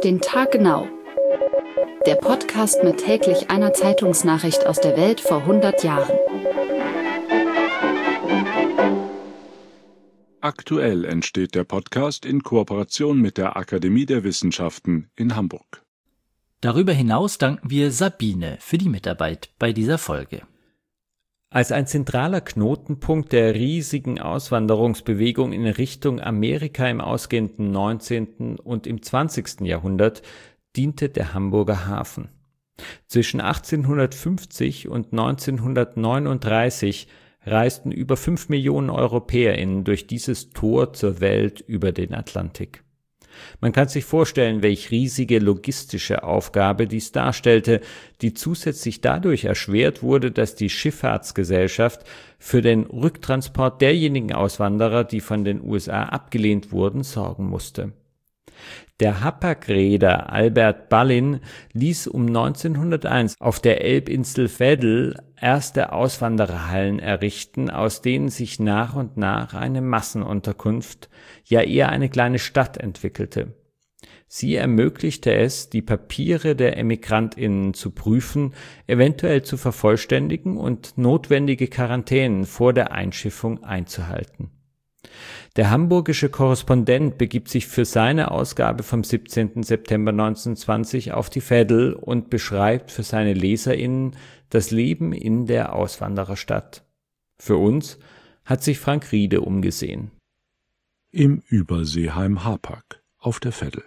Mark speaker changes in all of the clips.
Speaker 1: den Tag genau. Der Podcast mit täglich einer Zeitungsnachricht aus der Welt vor 100 Jahren.
Speaker 2: Aktuell entsteht der Podcast in Kooperation mit der Akademie der Wissenschaften in Hamburg.
Speaker 3: Darüber hinaus danken wir Sabine für die Mitarbeit bei dieser Folge.
Speaker 4: Als ein zentraler Knotenpunkt der riesigen Auswanderungsbewegung in Richtung Amerika im ausgehenden 19. und im 20. Jahrhundert diente der Hamburger Hafen. Zwischen 1850 und 1939 reisten über 5 Millionen EuropäerInnen durch dieses Tor zur Welt über den Atlantik. Man kann sich vorstellen, welch riesige logistische Aufgabe dies darstellte, die zusätzlich dadurch erschwert wurde, dass die Schifffahrtsgesellschaft für den Rücktransport derjenigen Auswanderer, die von den USA abgelehnt wurden, sorgen musste. Der Hapag-Reeder Albert Ballin ließ um 1901 auf der Elbinsel Veddel erste Auswandererhallen errichten, aus denen sich nach und nach eine Massenunterkunft, ja eher eine kleine Stadt entwickelte. Sie ermöglichte es, die Papiere der EmigrantInnen zu prüfen, eventuell zu vervollständigen und notwendige Quarantänen vor der Einschiffung einzuhalten. Der hamburgische Korrespondent begibt sich für seine Ausgabe vom 17. September 1920 auf die Veddel und beschreibt für seine LeserInnen das Leben in der Auswandererstadt. Für uns hat sich Frank Riede umgesehen.
Speaker 2: Im Überseeheim Hapag auf der Veddel.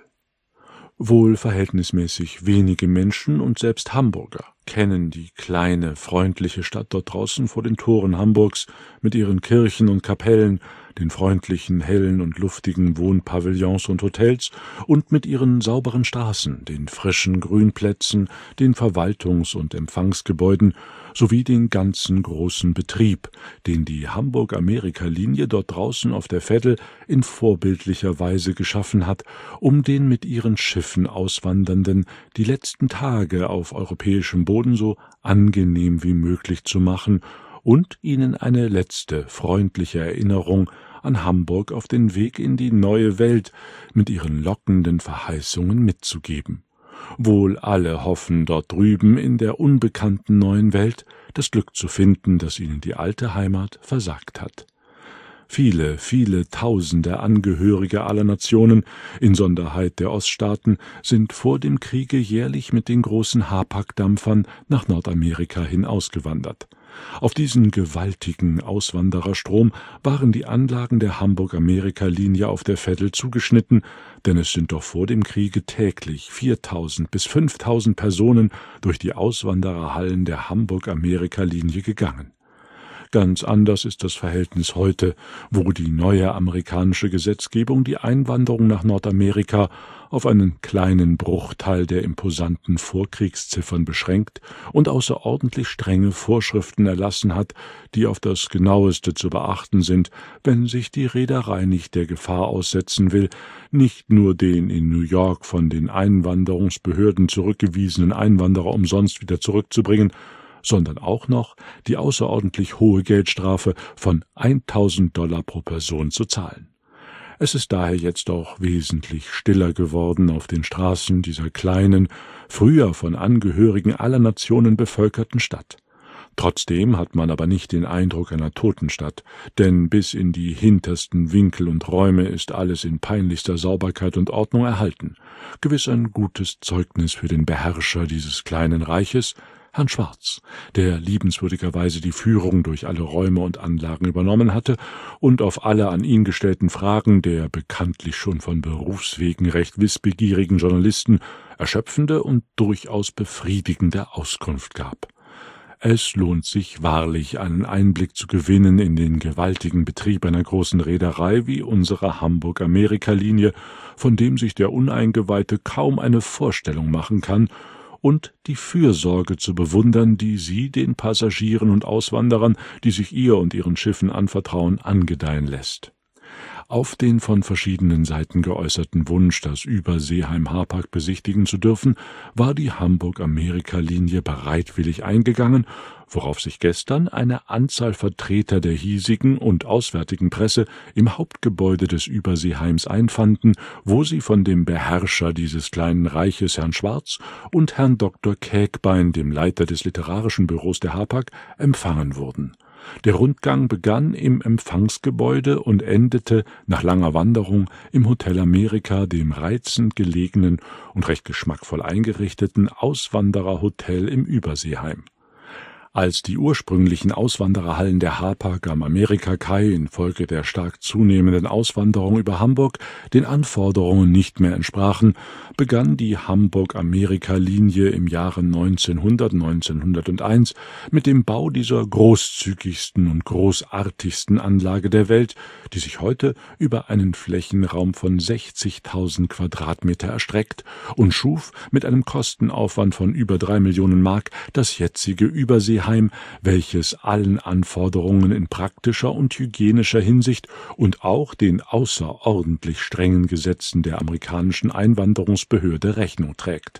Speaker 2: Wohl verhältnismäßig wenige Menschen und selbst Hamburger kennen die kleine, freundliche Stadt dort draußen vor den Toren Hamburgs mit ihren Kirchen und Kapellen, den freundlichen, hellen und luftigen Wohnpavillons und Hotels und mit ihren sauberen Straßen, den frischen Grünplätzen, den Verwaltungs- und Empfangsgebäuden sowie den ganzen großen Betrieb, den die Hamburg-Amerika-Linie dort draußen auf der Veddel in vorbildlicher Weise geschaffen hat, um den mit ihren Schiffen Auswandernden die letzten Tage auf europäischem Boden so angenehm wie möglich zu machen und ihnen eine letzte freundliche Erinnerung an Hamburg auf den Weg in die neue Welt mit ihren lockenden Verheißungen mitzugeben. Wohl alle hoffen dort drüben in der unbekannten neuen Welt das Glück zu finden, das ihnen die alte Heimat versagt hat. Viele, viele Tausende Angehörige aller Nationen, insonderheit der Oststaaten, sind vor dem Kriege jährlich mit den großen Hapag-Dampfern nach Nordamerika hin ausgewandert. Auf diesen gewaltigen Auswandererstrom waren die Anlagen der Hamburg-Amerika-Linie auf der Veddel zugeschnitten, denn es sind doch vor dem Kriege täglich 4.000 bis 5.000 Personen durch die Auswandererhallen der Hamburg-Amerika-Linie gegangen. Ganz anders ist das Verhältnis heute, wo die neue amerikanische Gesetzgebung die Einwanderung nach Nordamerika auf einen kleinen Bruchteil der imposanten Vorkriegsziffern beschränkt und außerordentlich strenge Vorschriften erlassen hat, die auf das Genaueste zu beachten sind, wenn sich die Reederei nicht der Gefahr aussetzen will, nicht nur den in New York von den Einwanderungsbehörden zurückgewiesenen Einwanderer umsonst wieder zurückzubringen, sondern auch noch die außerordentlich hohe Geldstrafe von $1.000 pro Person zu zahlen. Es ist daher jetzt auch wesentlich stiller geworden auf den Straßen dieser kleinen, früher von Angehörigen aller Nationen bevölkerten Stadt. Trotzdem hat man aber nicht den Eindruck einer Totenstadt, denn bis in die hintersten Winkel und Räume ist alles in peinlichster Sauberkeit und Ordnung erhalten. Gewiss ein gutes Zeugnis für den Beherrscher dieses kleinen Reiches, Herrn Schwarz, der liebenswürdigerweise die Führung durch alle Räume und Anlagen übernommen hatte und auf alle an ihn gestellten Fragen der bekanntlich schon von Berufswegen recht wissbegierigen Journalisten erschöpfende und durchaus befriedigende Auskunft gab. Es lohnt sich wahrlich, einen Einblick zu gewinnen in den gewaltigen Betrieb einer großen Reederei wie unserer Hamburg-Amerika-Linie, von dem sich der Uneingeweihte kaum eine Vorstellung machen kann, und die Fürsorge zu bewundern, die sie den Passagieren und Auswanderern, die sich ihr und ihren Schiffen anvertrauen, angedeihen lässt. Auf den von verschiedenen Seiten geäußerten Wunsch, das Überseeheim-Hapag besichtigen zu dürfen, war die Hamburg-Amerika-Linie bereitwillig eingegangen, worauf sich gestern eine Anzahl Vertreter der hiesigen und auswärtigen Presse im Hauptgebäude des Überseeheims einfanden, wo sie von dem Beherrscher dieses kleinen Reiches, Herrn Schwarz, und Herrn Dr. Kägbein, dem Leiter des literarischen Büros der Hapag, empfangen wurden. Der Rundgang begann im Empfangsgebäude und endete nach langer Wanderung im Hotel Amerika, dem reizend gelegenen und recht geschmackvoll eingerichteten Auswandererhotel im Überseeheim. Als die ursprünglichen Auswandererhallen der Hapag am Amerika-Kai infolge der stark zunehmenden Auswanderung über Hamburg den Anforderungen nicht mehr entsprachen, begann die Hamburg-Amerika-Linie im Jahre 1901 mit dem Bau dieser großzügigsten und großartigsten Anlage der Welt, die sich heute über einen Flächenraum von 60.000 Quadratmeter erstreckt und schuf mit einem Kostenaufwand von über 3 Millionen Mark das jetzige Überseeheim, welches allen Anforderungen in praktischer und hygienischer Hinsicht und auch den außerordentlich strengen Gesetzen der amerikanischen Einwanderungsbehörde Rechnung trägt.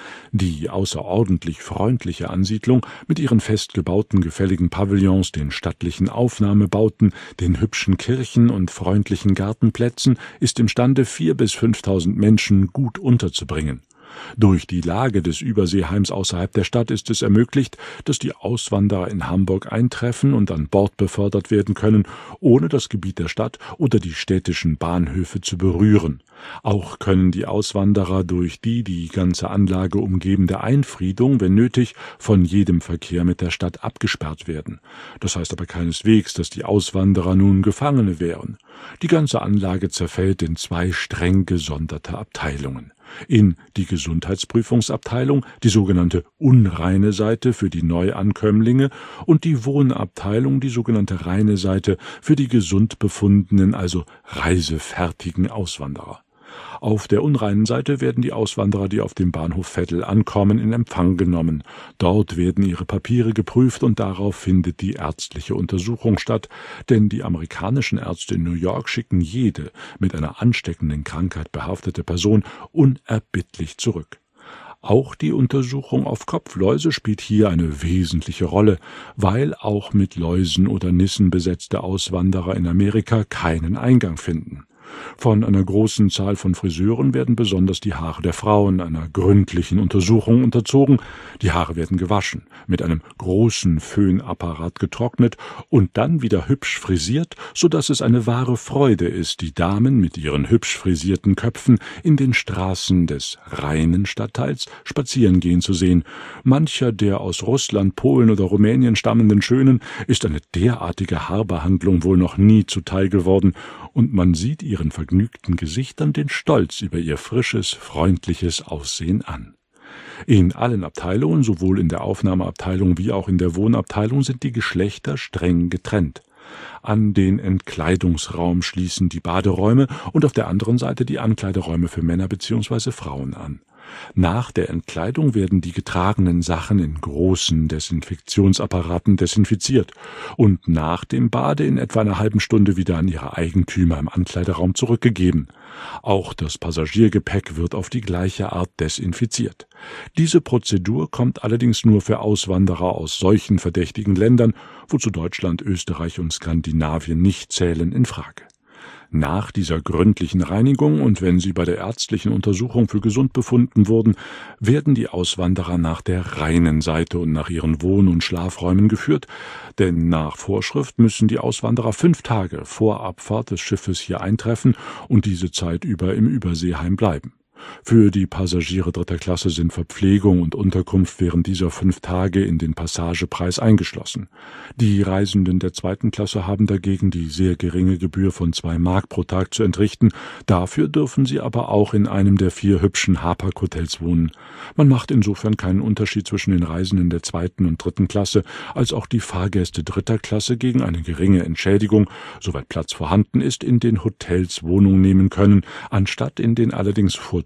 Speaker 2: Die außerordentlich freundliche Ansiedlung mit ihren festgebauten gefälligen Pavillons, den stattlichen Aufnahmebauten, den hübschen Kirchen und freundlichen Gartenplätzen ist imstande, 4.000 bis 5.000 Menschen gut unterzubringen. Durch die Lage des Überseeheims außerhalb der Stadt ist es ermöglicht, dass die Auswanderer in Hamburg eintreffen und an Bord befördert werden können, ohne das Gebiet der Stadt oder die städtischen Bahnhöfe zu berühren. Auch können die Auswanderer durch die ganze Anlage umgebende Einfriedung, wenn nötig, von jedem Verkehr mit der Stadt abgesperrt werden. Das heißt aber keineswegs, dass die Auswanderer nun Gefangene wären. Die ganze Anlage zerfällt in 2 streng gesonderte Abteilungen. In die Gesundheitsprüfungsabteilung, die sogenannte unreine Seite für die Neuankömmlinge, und die Wohnabteilung, die sogenannte reine Seite für die gesund befundenen, also reisefertigen Auswanderer. Auf der unreinen Seite werden die Auswanderer, die auf dem Bahnhof Veddel ankommen, in Empfang genommen. Dort werden ihre Papiere geprüft und darauf findet die ärztliche Untersuchung statt, denn die amerikanischen Ärzte in New York schicken jede mit einer ansteckenden Krankheit behaftete Person unerbittlich zurück. Auch die Untersuchung auf Kopfläuse spielt hier eine wesentliche Rolle, weil auch mit Läusen oder Nissen besetzte Auswanderer in Amerika keinen Eingang finden. Von einer großen Zahl von Friseuren werden besonders die Haare der Frauen einer gründlichen Untersuchung unterzogen. Die Haare werden gewaschen, mit einem großen Föhnapparat getrocknet und dann wieder hübsch frisiert, so dass es eine wahre Freude ist, die Damen mit ihren hübsch frisierten Köpfen in den Straßen des reinen Stadtteils spazieren gehen zu sehen. Mancher der aus Russland, Polen oder Rumänien stammenden Schönen ist eine derartige Haarbehandlung wohl noch nie zuteil geworden, und man sieht ihren vergnügten Gesichtern den Stolz über ihr frisches, freundliches Aussehen an. In allen Abteilungen, sowohl in der Aufnahmeabteilung wie auch in der Wohnabteilung, sind die Geschlechter streng getrennt. An den Entkleidungsraum schließen die Baderäume und auf der anderen Seite die Ankleideräume für Männer bzw. Frauen an. Nach der Entkleidung werden die getragenen Sachen in großen Desinfektionsapparaten desinfiziert und nach dem Bade in etwa einer halben Stunde wieder an ihre Eigentümer im Ankleideraum zurückgegeben. Auch das Passagiergepäck wird auf die gleiche Art desinfiziert. Diese Prozedur kommt allerdings nur für Auswanderer aus solchen verdächtigen Ländern, wozu Deutschland, Österreich und Skandinavien nicht zählen, in Frage. Nach dieser gründlichen Reinigung und wenn sie bei der ärztlichen Untersuchung für gesund befunden wurden, werden die Auswanderer nach der reinen Seite und nach ihren Wohn- und Schlafräumen geführt, denn nach Vorschrift müssen die Auswanderer 5 Tage vor Abfahrt des Schiffes hier eintreffen und diese Zeit über im Überseeheim bleiben. Für die Passagiere 3. Klasse sind Verpflegung und Unterkunft während dieser 5 Tage in den Passagepreis eingeschlossen. Die Reisenden der 2. Klasse haben dagegen die sehr geringe Gebühr von 2 Mark pro Tag zu entrichten. Dafür dürfen sie aber auch in einem der 4 hübschen Hapag-Hotels wohnen. Man macht insofern keinen Unterschied zwischen den Reisenden der 2. und 3. Klasse, als auch die Fahrgäste 3. Klasse gegen eine geringe Entschädigung, soweit Platz vorhanden ist, in den Hotels Wohnung nehmen können, anstatt in den allerdings vorzüglich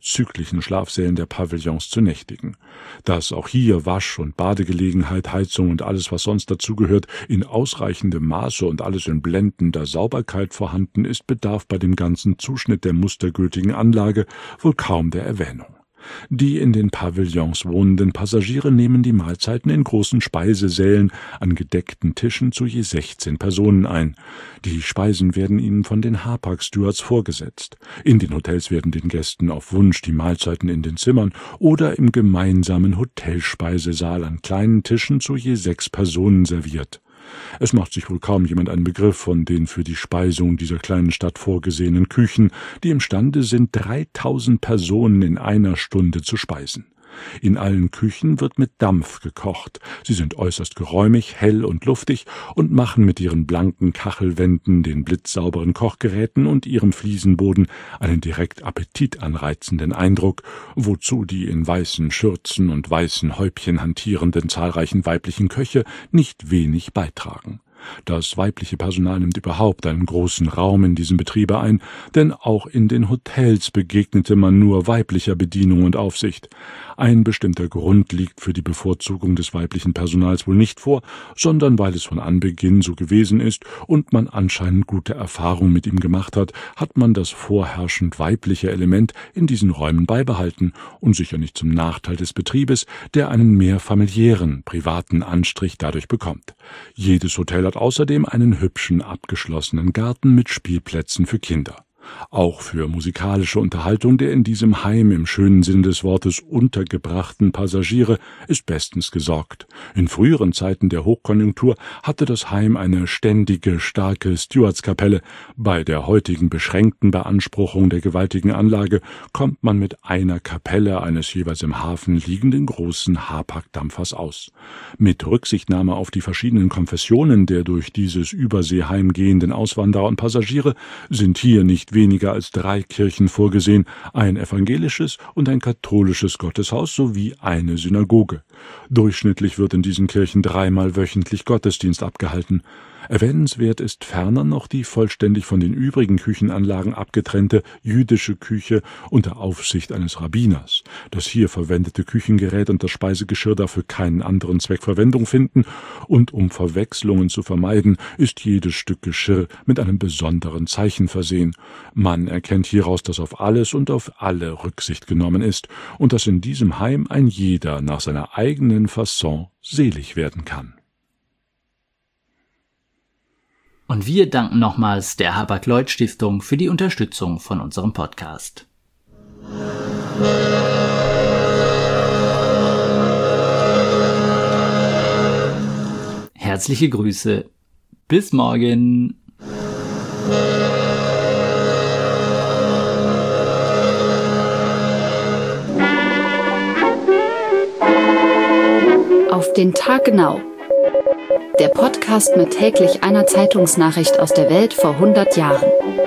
Speaker 2: vorzüglichen Schlafsälen der Pavillons zu nächtigen. Dass auch hier Wasch- und Badegelegenheit, Heizung und alles, was sonst dazugehört, in ausreichendem Maße und alles in blendender Sauberkeit vorhanden ist, bedarf bei dem ganzen Zuschnitt der mustergültigen Anlage wohl kaum der Erwähnung. Die in den Pavillons wohnenden Passagiere nehmen die Mahlzeiten in großen Speisesälen an gedeckten Tischen zu je 16 Personen ein. Die Speisen werden ihnen von den Hapag-Stewards vorgesetzt. In den Hotels werden den Gästen auf Wunsch die Mahlzeiten in den Zimmern oder im gemeinsamen Hotelspeisesaal an kleinen Tischen zu je 6 Personen serviert. Es macht sich wohl kaum jemand einen Begriff von den für die Speisung dieser kleinen Stadt vorgesehenen Küchen, die imstande sind, 3000 Personen in einer Stunde zu speisen. In allen Küchen wird mit Dampf gekocht. Sie sind äußerst geräumig, hell und luftig und machen mit ihren blanken Kachelwänden, den blitzsauberen Kochgeräten und ihrem Fliesenboden einen direkt appetitanreizenden Eindruck, wozu die in weißen Schürzen und weißen Häubchen hantierenden zahlreichen weiblichen Köche nicht wenig beitragen. Das weibliche Personal nimmt überhaupt einen großen Raum in diesem Betriebe ein, denn auch in den Hotels begegnete man nur weiblicher Bedienung und Aufsicht. Ein bestimmter Grund liegt für die Bevorzugung des weiblichen Personals wohl nicht vor, sondern weil es von Anbeginn so gewesen ist und man anscheinend gute Erfahrung mit ihm gemacht hat, hat man das vorherrschend weibliche Element in diesen Räumen beibehalten und sicher nicht zum Nachteil des Betriebes, der einen mehr familiären, privaten Anstrich dadurch bekommt. Jedes Hotel hat außerdem einen hübschen, abgeschlossenen Garten mit Spielplätzen für Kinder. Auch für musikalische Unterhaltung der in diesem Heim im schönen Sinne des Wortes untergebrachten Passagiere ist bestens gesorgt. In früheren Zeiten der Hochkonjunktur hatte das Heim eine ständige, starke Stewardskapelle. Bei der heutigen beschränkten Beanspruchung der gewaltigen Anlage kommt man mit einer Kapelle eines jeweils im Hafen liegenden großen Hapag-Dampfers aus. Mit Rücksichtnahme auf die verschiedenen Konfessionen der durch dieses Überseeheim gehenden Auswanderer und Passagiere sind hier nicht weniger als 3 Kirchen vorgesehen, ein evangelisches und ein katholisches Gotteshaus sowie eine Synagoge. Durchschnittlich wird in diesen Kirchen 3-mal wöchentlich Gottesdienst abgehalten. Erwähnenswert ist ferner noch die vollständig von den übrigen Küchenanlagen abgetrennte jüdische Küche unter Aufsicht eines Rabbiners. Das hier verwendete Küchengerät und das Speisegeschirr dafür keinen anderen Zweck Verwendung finden, und um Verwechslungen zu vermeiden, ist jedes Stück Geschirr mit einem besonderen Zeichen versehen. Man erkennt hieraus, dass auf alles und auf alle Rücksicht genommen ist und dass in diesem Heim ein jeder nach seiner eigenen Fasson selig werden kann.
Speaker 3: Und wir danken nochmals der Hapag-Lloyd-Stiftung für die Unterstützung von unserem Podcast. Herzliche Grüße. Bis morgen.
Speaker 1: Auf den Tag genau. Der Podcast mit täglich einer Zeitungsnachricht aus der Welt vor 100 Jahren.